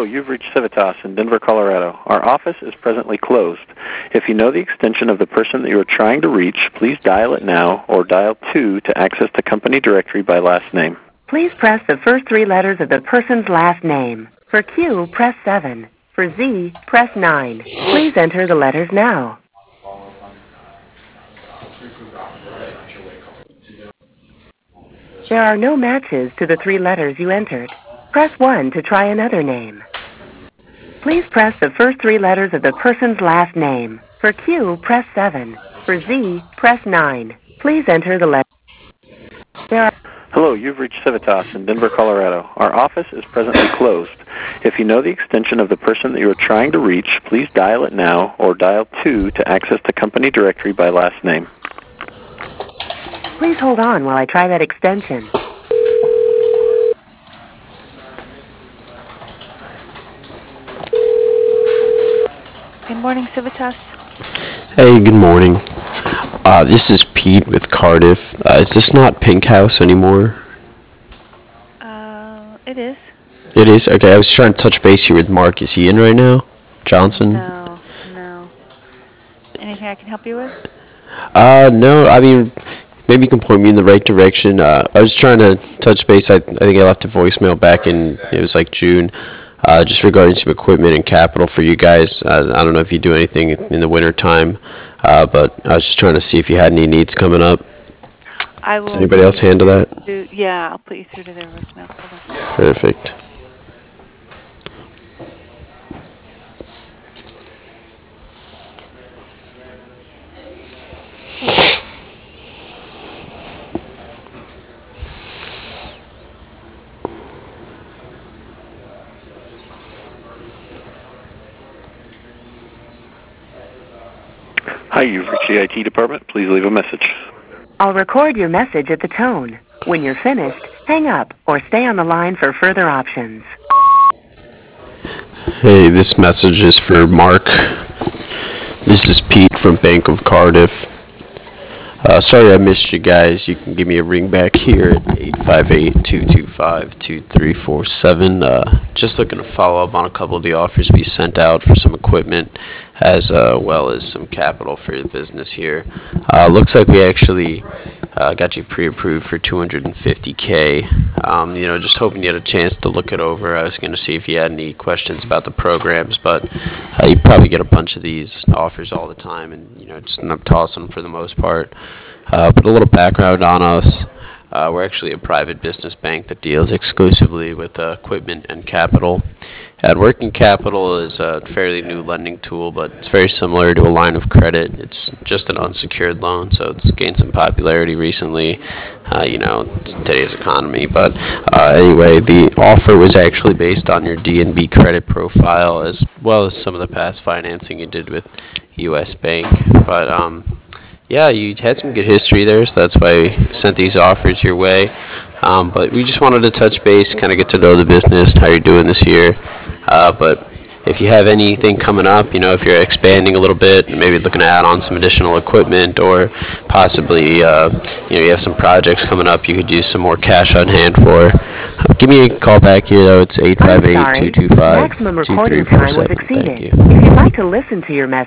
you've reached Civitas in Denver, Colorado. Our office is presently closed. If you know the extension of the person that you are trying to reach, please dial it now or dial 2 to access the company directory by last name. Please press the first 3 letters of the person's last name. For Q, press 7. For Z, press 9. Please enter the letters now. There are no matches to the 3 letters you entered. Press 1 to try another name. Please press the first 3 letters of the person's last name. For Q, press 7. For Z, press 9. Please enter the letter. Hello, you've reached Civitas in Denver, Colorado. Our office is presently closed. If you know the extension of the person that you are trying to reach, please dial it now or dial 2 to access the company directory by last name. Please hold on while I try that extension. Good morning, Civitas. Hey, good morning. This is Pete with Cardiff. Is this not Pink House anymore? It is. It is? Okay, I was trying to touch base here with Mark. Is he in right now? Johnson? No. Anything I can help you with? No, I mean, maybe you can point me in the right direction. I was trying to touch base. I think I left a voicemail back in, it was like June, just regarding some equipment and capital for you guys. I don't know if you do anything in the winter time, but I was just trying to see if you had any needs coming up. Does anybody else handle that? Yeah, I'll put you through to their voicemail. Perfect. Hi, you've reached the IT department. Please leave a message. I'll record your message at the tone. When you're finished, hang up or stay on the line for further options. Hey, this message is for Mark. This is Pete from Bank of Cardiff. Sorry I missed you guys. You can give me a ring back here at 858-225-2347. Just looking to follow up on a couple of the offers we sent out for some equipment as well as some capital for your business here. Looks like we actually got you pre-approved for $250K. Just hoping you had a chance to look it over. I was going to see if you had any questions about the programs, but you probably get a bunch of these offers all the time, and just end up tossing them for the most part. But a little background on us. We're actually a private business bank that deals exclusively with equipment and capital. And working capital is a fairly new lending tool, but it's very similar to a line of credit. It's just an unsecured loan, so it's gained some popularity recently, today's economy. But anyway, the offer was actually based on your DNB credit profile as well as some of the past financing you did with U.S. Bank. But you had some good history there, so that's why we sent these offers your way. But we just wanted to touch base, kind of get to know the business, how you're doing this year. But if you have anything coming up, if you're expanding a little bit, maybe looking to add on some additional equipment, or possibly, you have some projects coming up you could use some more cash on hand for, give me a call back here, though. It's 858-225-2347. Maximum recording time was exceeded. Thank you. If you'd like to listen to your message,